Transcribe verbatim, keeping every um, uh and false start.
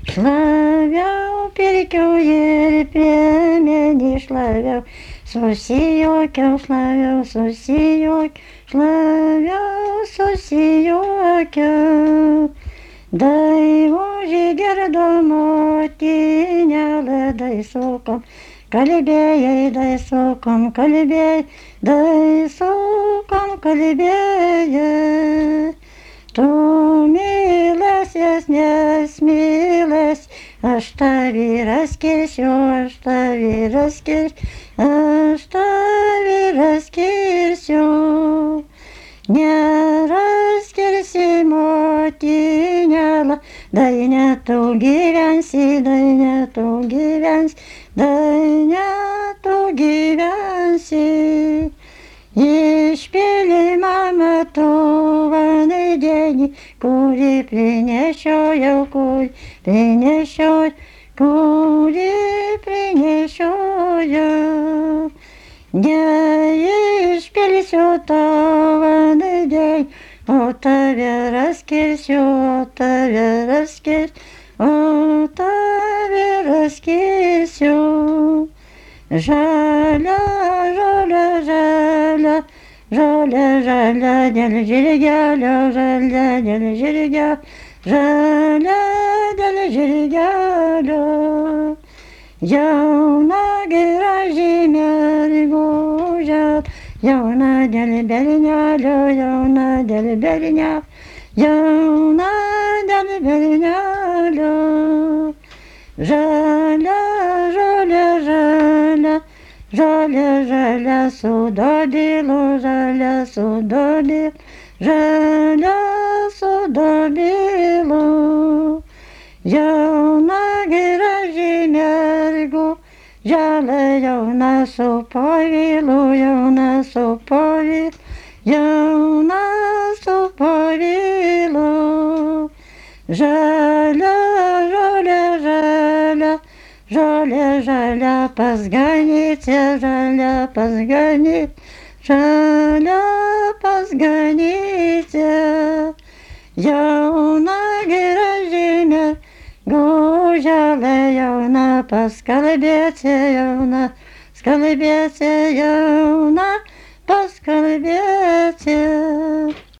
Šlaviau, pirkiau ir piemenį šlaviau, susijuokiau, šlaviau, susijuokiau, šlaviau, susijuokiau. Daivožį gerdo motinėlė, daisukom, kalbėjai, daisukom, kalbėjai, daisukom, kalbėjai. Tu mylėsies, nesmylės, aš tavį raskirsiu, aš tavį raskirsiu, aš tavį raskirsiu. Neraskirsi motinėlę, dai ne tu gyvensi, dai ne tu gyvensi, dai ne tu gyvensi. Išpylima metu vandenį, kurį prinešiojau, kurį prinešiojau, kurį prinešiojau. Neišpilsiu tavo vandenį, o tave raskirsiu, o tave raskirsiu, o tave raskirsiu. Žalia, žalia, žalia, žalia, žalia, dėl žirgelio, žalia, dėl žirgelio, žalia, dėl žirgelio. Jauna graži mergužė, jauna dėl bernelio, jauna dėl bernelio, jauna dėl bernelio. Žalia, žalia, žalia, žalia, žalia su dobilu, žalia su dobilu, žalia su dobilu. Jauna graži mergu, žalia jauna su povilu, jauna su povilu, jauna su povilu. Žalia, žalia, žalia, žalia, žalia pas ganytę, žalia pas ganytę, žalia pas ganytę. Jauna graži mergužė, jauna pas kalbėti, jauna skalbėti, jauna pas kalbėti.